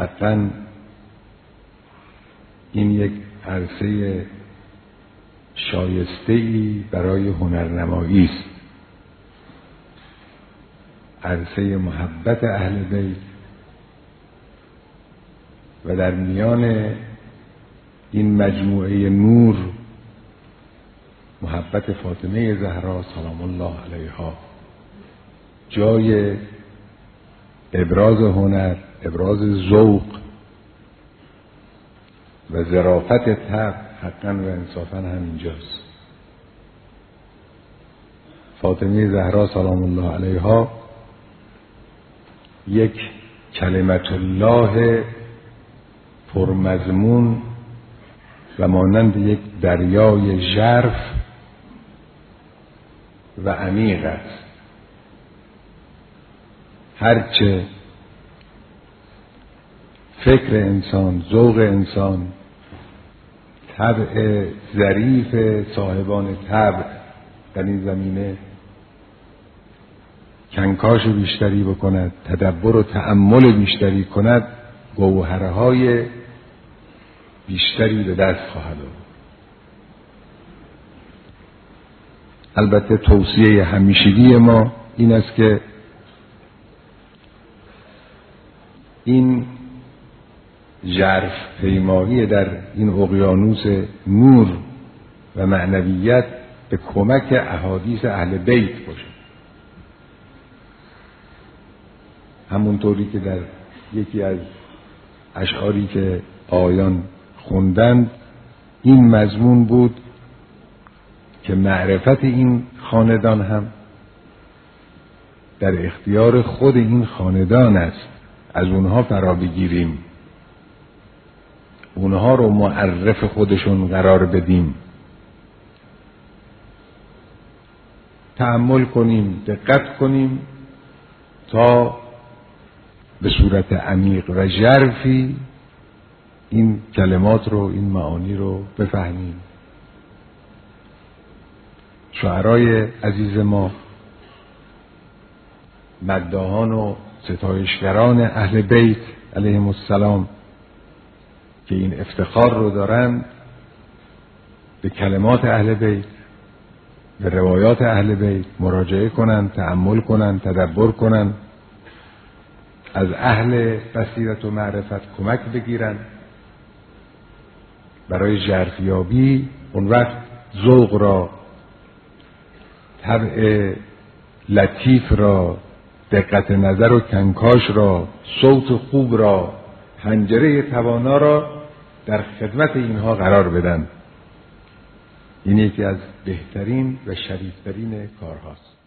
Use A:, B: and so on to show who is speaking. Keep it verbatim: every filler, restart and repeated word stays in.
A: حقا این یک عرصه شایسته‌ای برای هنرنمایی است، عرصه محبت اهل بیت و در میان این مجموعه نور محبت فاطمه زهرا سلام الله علیها جای ابراز هنر، ابراز ذوق و ظرافت طبع حقا و انصافا همینجاست. فاطمه زهرا سلام الله علیها یک کلمت الله پرمضمون و مانند یک دریای ژرف و عمیق است. هرچه فکر انسان، ذوق انسان، طبع ظریف صاحبان طبع در این زمینه کنکاش بیشتری بکند، تدبر و تأمل بیشتری کند، گوهرهای بیشتری به دست خواهد آورد. البته توصیه همیشگی ما این است که این ژرف پیمایی در این اقیانوس نور و معنویت به کمک احادیث اهل بیت باشه، همونطوری که در یکی از اشعاری که آیان خوندند این مضمون بود که معرفت این خاندان هم در اختیار خود این خاندان است، از اونها فرا بگیریم، اونها رو معرف خودشون قرار بدیم، تأمل کنیم، دقت کنیم تا به صورت عمیق و ژرفی این کلمات رو، این معانی رو بفهمیم. شاعرای عزیز ما، مداحان و ستایشگران اهل بیت علیهم السلام که این افتخار رو دارند به کلمات اهل بیت، به روایات اهل بیت مراجعه کنند، تأمل کنند، تدبر کنند، از اهل بصیرت و معرفت کمک بگیرند برای ژرفیابی. اون وقت ذوق را، طبع لطیف را، دقت نظر و کنکاش را، صوت خوب را، حنجره توانا را در خدمت اینها قرار بدن. این یکی از بهترین و شریفترین کارهاست.